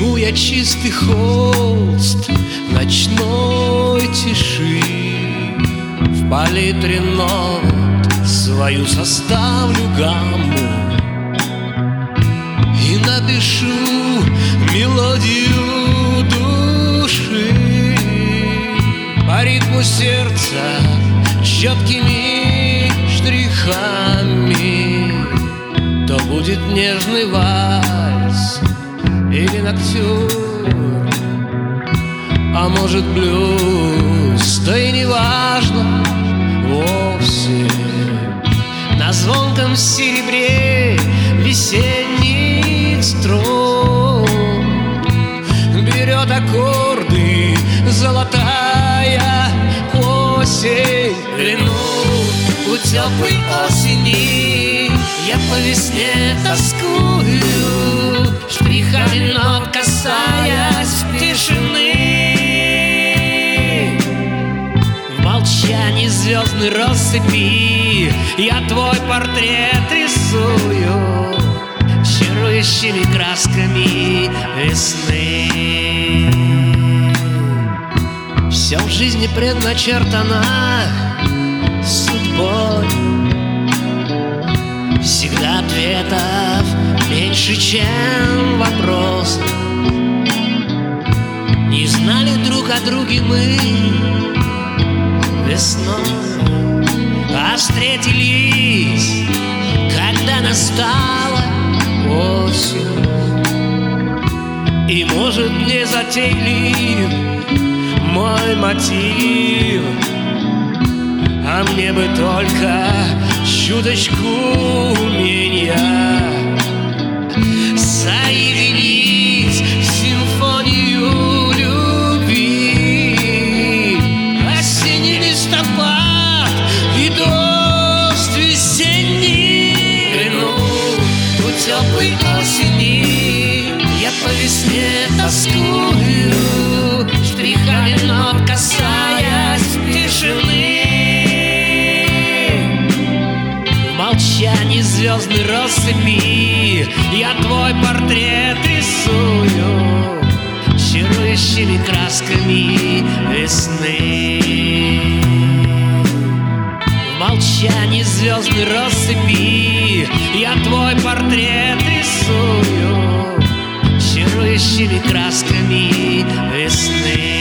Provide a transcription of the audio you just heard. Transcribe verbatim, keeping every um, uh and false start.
Рисуя чистый холст ночной тиши, в палитре нот свою составлю гамму и напишу мелодию души по ритму сердца четкими штрихами. То будет нежный вальс или ноктюрн, а может блюз, да и не важно вовсе. На звонком серебре весенних струн берет аккорды золотая осень. Гляну у теплой осени, я по весне тоскую, штрихами нот касаясь тишины. В молчании звездной россыпи я твой портрет рисую чарующими красками весны. Все в жизни предначертано судьбой, всегда ответов меньше, чем вопрос. Не знали друг о друге мы весной, а встретились, когда настала осень. И может не затейлив мой мотив, а мне бы только чуточку умения соединить в симфонию любви. Осенний листопад и дождь весенний. Гляну у теплой осени, я по весне тоскую, штрихами нот касаясь тишины. В молчании звездной россыпи я твой портрет рисую чарующими красками весны. В молчании звездной россыпи я твой портрет рисую чарующими красками весны.